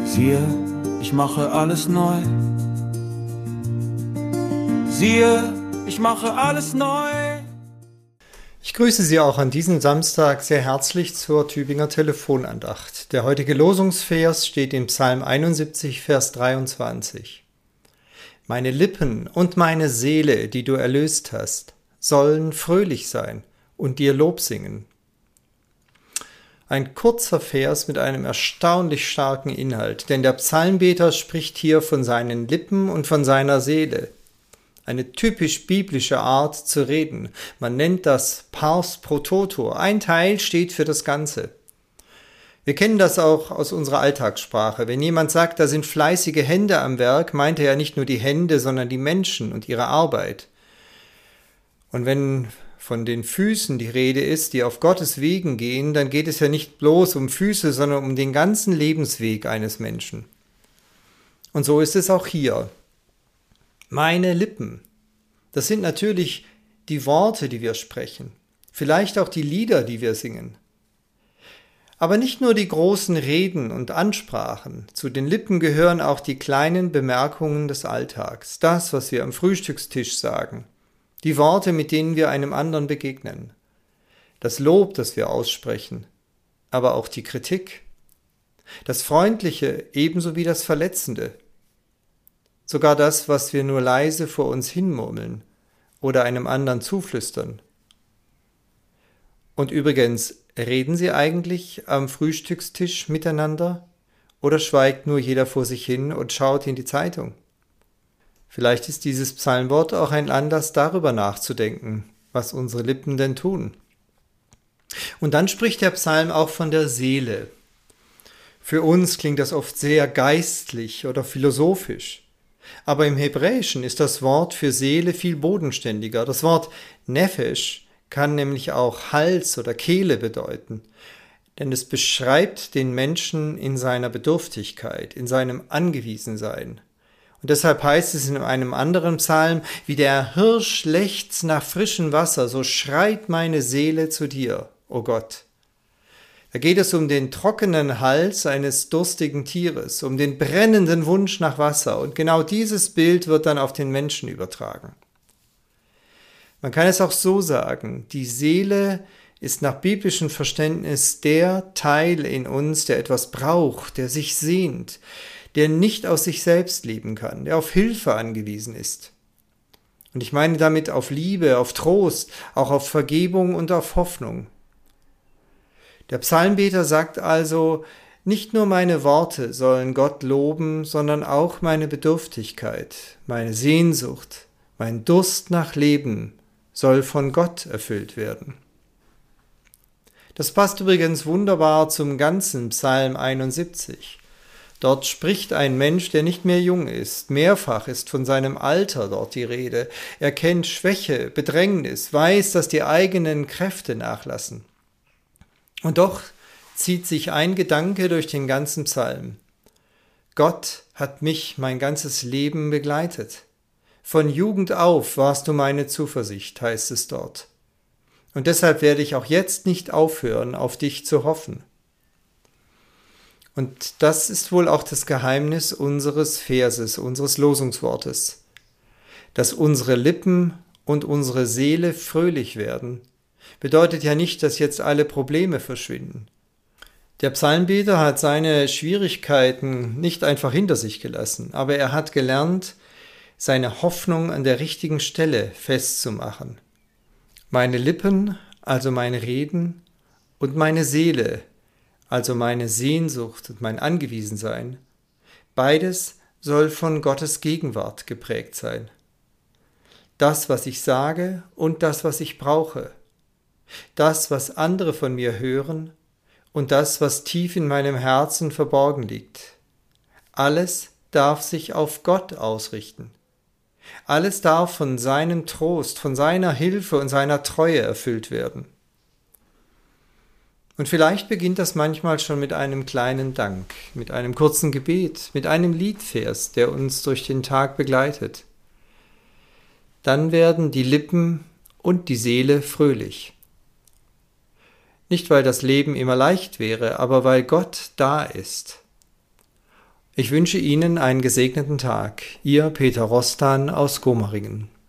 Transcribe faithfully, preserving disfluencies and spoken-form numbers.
Siehe, ich mache alles neu. Siehe, ich mache alles neu. Ich grüße Sie auch an diesem Samstag sehr herzlich zur Tübinger Telefonandacht. Der heutige Losungsvers steht in Psalm einundsiebzig, Vers dreiundzwanzig. Meine Lippen und meine Seele, die du erlöst hast, sollen fröhlich sein und dir Lob singen. Ein kurzer Vers mit einem erstaunlich starken Inhalt, denn der Psalmbeter spricht hier von seinen Lippen und von seiner Seele. Eine typisch biblische Art zu reden. Man nennt das Pars pro toto. Ein Teil steht für das Ganze. Wir kennen das auch aus unserer Alltagssprache. Wenn jemand sagt, da sind fleißige Hände am Werk, meint er ja nicht nur die Hände, sondern die Menschen und ihre Arbeit. Und wenn von den Füßen die Rede ist, die auf Gottes Wegen gehen, dann geht es ja nicht bloß um Füße, sondern um den ganzen Lebensweg eines Menschen. Und so ist es auch hier. Meine Lippen, das sind natürlich die Worte, die wir sprechen, vielleicht auch die Lieder, die wir singen. Aber nicht nur die großen Reden und Ansprachen, zu den Lippen gehören auch die kleinen Bemerkungen des Alltags, das, was wir am Frühstückstisch sagen, die Worte, mit denen wir einem anderen begegnen, das Lob, das wir aussprechen, aber auch die Kritik, das Freundliche ebenso wie das Verletzende, sogar das, was wir nur leise vor uns hinmurmeln oder einem anderen zuflüstern. Und übrigens, reden Sie eigentlich am Frühstückstisch miteinander oder schweigt nur jeder vor sich hin und schaut in die Zeitung? Vielleicht ist dieses Psalmwort auch ein Anlass, darüber nachzudenken, was unsere Lippen denn tun. Und dann spricht der Psalm auch von der Seele. Für uns klingt das oft sehr geistlich oder philosophisch. Aber im Hebräischen ist das Wort für Seele viel bodenständiger. Das Wort Nefesh kann nämlich auch Hals oder Kehle bedeuten, denn es beschreibt den Menschen in seiner Bedürftigkeit, in seinem Angewiesensein. Und deshalb heißt es in einem anderen Psalm, wie der Hirsch lechzt nach frischem Wasser, so schreit meine Seele zu dir, o Gott. Da geht es um den trockenen Hals eines durstigen Tieres, um den brennenden Wunsch nach Wasser. Und genau dieses Bild wird dann auf den Menschen übertragen. Man kann es auch so sagen, die Seele ist nach biblischem Verständnis der Teil in uns, der etwas braucht, der sich sehnt, der nicht aus sich selbst leben kann, der auf Hilfe angewiesen ist. Und ich meine damit auf Liebe, auf Trost, auch auf Vergebung und auf Hoffnung. Der Psalmbeter sagt also, nicht nur meine Worte sollen Gott loben, sondern auch meine Bedürftigkeit, meine Sehnsucht, mein Durst nach Leben soll von Gott erfüllt werden. Das passt übrigens wunderbar zum ganzen Psalm einundsiebzig. Dort spricht ein Mensch, der nicht mehr jung ist. Mehrfach ist von seinem Alter dort die Rede. Er kennt Schwäche, Bedrängnis, weiß, dass die eigenen Kräfte nachlassen. Und doch zieht sich ein Gedanke durch den ganzen Psalm. Gott hat mich mein ganzes Leben begleitet. Von Jugend auf warst du meine Zuversicht, heißt es dort. Und deshalb werde ich auch jetzt nicht aufhören, auf dich zu hoffen. Und das ist wohl auch das Geheimnis unseres Verses, unseres Losungswortes, dass unsere Lippen und unsere Seele fröhlich werden, bedeutet ja nicht, dass jetzt alle Probleme verschwinden. Der Psalmbeter hat seine Schwierigkeiten nicht einfach hinter sich gelassen, aber er hat gelernt, seine Hoffnung an der richtigen Stelle festzumachen. Meine Lippen, also mein Reden, und meine Seele, also meine Sehnsucht und mein Angewiesensein, beides soll von Gottes Gegenwart geprägt sein. Das, was ich sage und das, was ich brauche, das, was andere von mir hören und das, was tief in meinem Herzen verborgen liegt. Alles darf sich auf Gott ausrichten. Alles darf von seinem Trost, von seiner Hilfe und seiner Treue erfüllt werden. Und vielleicht beginnt das manchmal schon mit einem kleinen Dank, mit einem kurzen Gebet, mit einem Liedvers, der uns durch den Tag begleitet. Dann werden die Lippen und die Seele fröhlich. Nicht, weil das Leben immer leicht wäre, aber weil Gott da ist. Ich wünsche Ihnen einen gesegneten Tag. Ihr Peter Rostan aus Gomaringen.